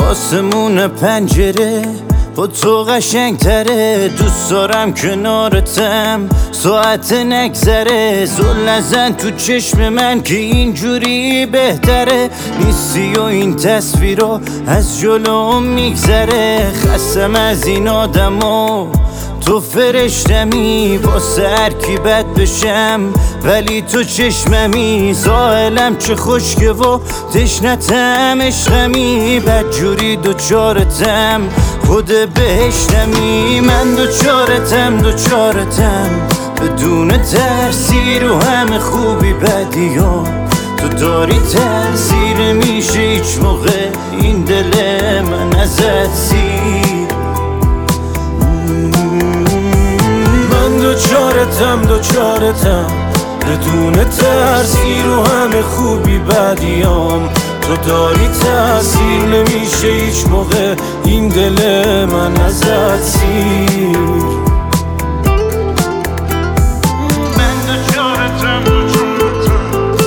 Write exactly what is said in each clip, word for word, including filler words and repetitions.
آسمون پنجره با تو قشنگ تره، دوست دارم کنارتم ساعت نگذره. زل نزن تو چشم من که اینجوری بهتره، نیستی و این تصویرها از جلوم میگذره. خستم از این آدما تو فرشتمی، واسه هر کی بد بشم ولی تو چشممی. ساحلم چه خشکه و تشنتم عشقمی، بدجوری دوچارتم خود بهشتمی. من دوچارتم دوچارتم بدون ترسی، رو همه خوبی بدیام تو داری تاثیر. میشه هیچ موقع این دل من ازت سیر. دوچارتم دوچارتم بدون ترسی، رو همه خوبی بدیام تو داری تاثیر. نمیشه هیچ موقع این دل من ازت سیر. من دوچارتم دوچارتم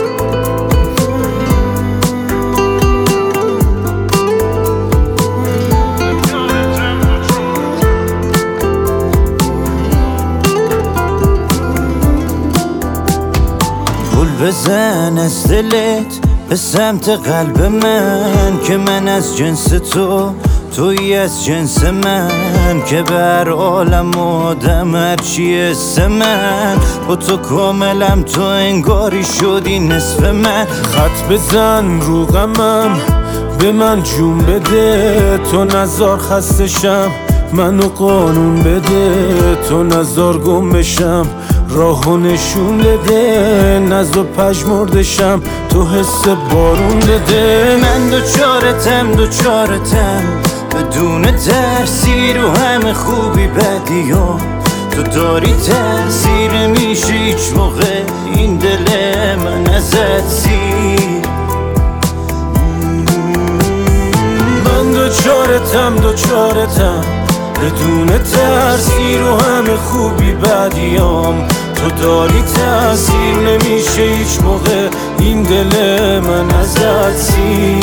گل بزن از دلت به سمت قلب من، که من از جنس تو توی از جنس من. که بر عالم آدم هرچی اسم من، با تو کاملم تو انگاری شدی نصف من. خط بزن رو غمم به من جون بده، تو نزار خستشم منو قانون بده. تو نزار گم بشم راهو نشون بده، نزد پژمردشم تو حس بارون بده. من دوچارتم دوچارتم بدون ترسی، رو همه خوبی بدیام تو داری تاثیر. میشه هیچ موقع این دل من ازت سیر. من دوچارتم دوچارتم بدون ترسی، رو همه خوبی بدیام تو داری تاثیر. نمیشه هیچ موقع این دل من ازت سیر.